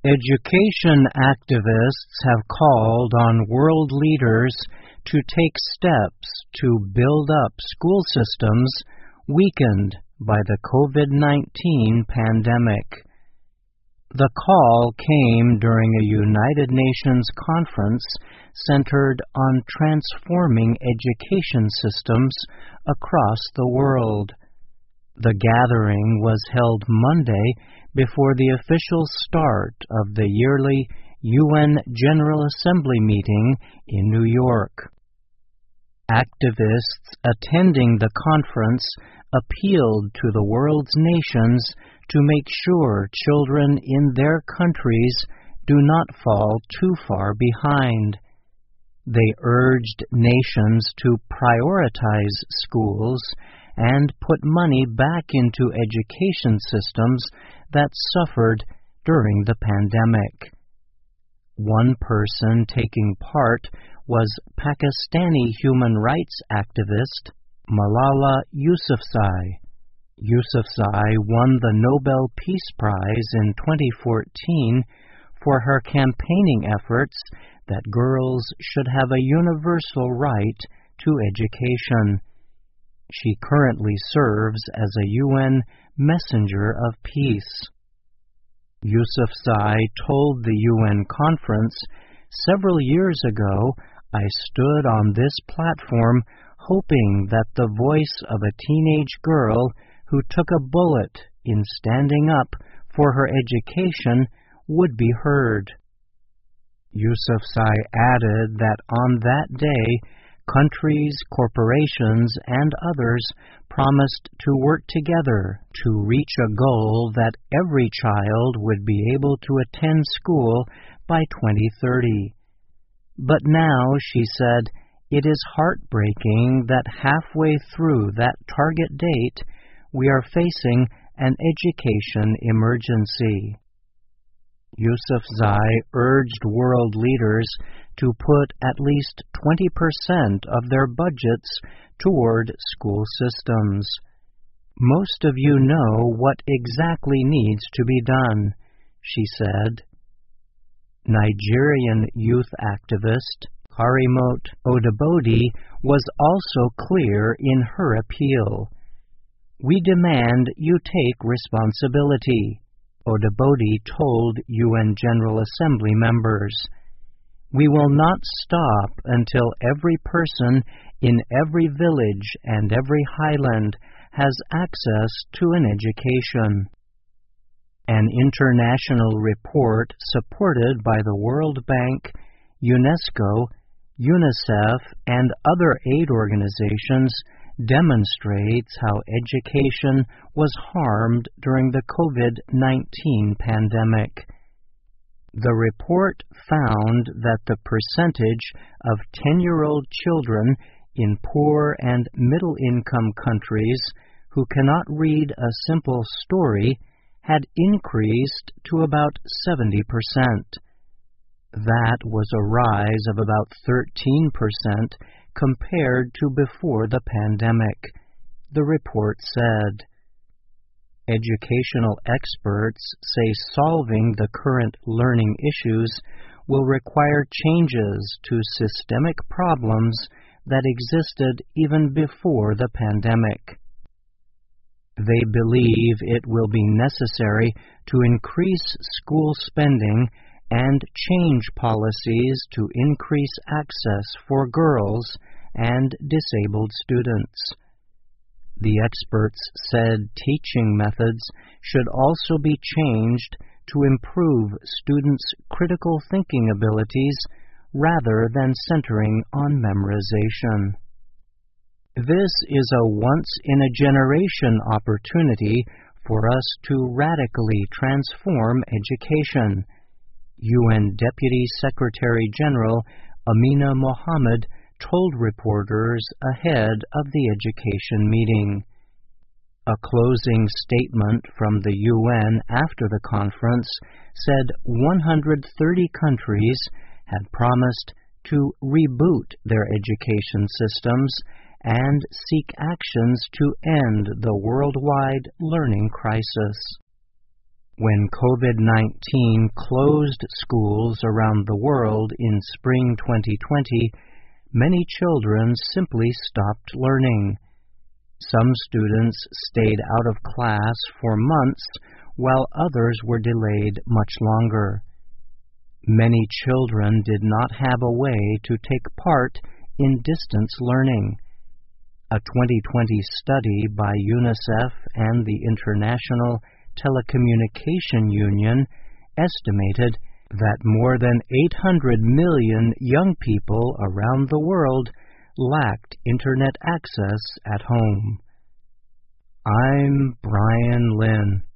Education activists have called on world leaders to take steps to build up school systems weakened by the COVID-19 pandemic. The call came during a United Nations conference centered on transforming education systems across the world. The gathering was held Monday before the official start of the yearly UN General Assembly meeting in New York. Activists attending the conference appealed to the world's nations to make sure children in their countries do not fall too far behind. They urged nations to prioritize schools and put money back into education systems that suffered during the pandemic. One person taking part was Pakistani human rights activist Malala Yousafzai. Yousafzai won the Nobel Peace Prize in 2014 for her campaigning efforts that girls should have a universal right to education. She currently serves as a UN Messenger of Peace. Yousafzai told the UN conference, "Several years ago, I stood on this platform hoping that the voice of a teenage girl who took a bullet in standing up for her education would be heard." Yousafzai added that on that day, countries, corporations, and others promised to work together to reach a goal that every child would be able to attend school by 2030. But now, she said, it is heartbreaking that halfway through that target date, we are facing an education emergency. Yousafzai urged world leaders to put at least 20% of their budgets toward school systems. Most of you know what exactly needs to be done, she said. Nigerian youth activist Harimote Odebode was also clear in her appeal. "We demand you take responsibility," Odebode told UN General Assembly members. "We will not stop until every person in every village and every highland has access to an education." An international report supported by the World Bank, UNESCO, UNICEF, and other aid organizations demonstrates how education was harmed during the COVID-19 pandemic. The report found that the percentage of 10-year-old children in poor and middle-income countries who cannot read a simple story had increased to about 70%. That was a rise of about 13% compared to before the pandemic, the report said. Educational experts say solving the current learning issues will require changes to systemic problems that existed even before the pandemic. They believe it will be necessary to increase school spending and change policies to increase access for girls and disabled students. The experts said teaching methods should also be changed to improve students' critical thinking abilities rather than centering on memorization. This is a once-in-a-generation opportunity for us to radically transform education, UN Deputy Secretary General Amina Mohammed told reporters ahead of the education meeting. A closing statement from the UN after the conference said 130 countries had promised to reboot their education systems and seek actions to end the worldwide learning crisis. When COVID-19 closed schools around the world in spring 2020, many children simply stopped learning. Some students stayed out of class for months, while others were delayed much longer. Many children did not have a way to take part in distance learning. A 2020 study by UNICEF and the International Telecommunication Union estimated that more than 800 million young people around the world lacked internet access at home. I'm Brian Lynn.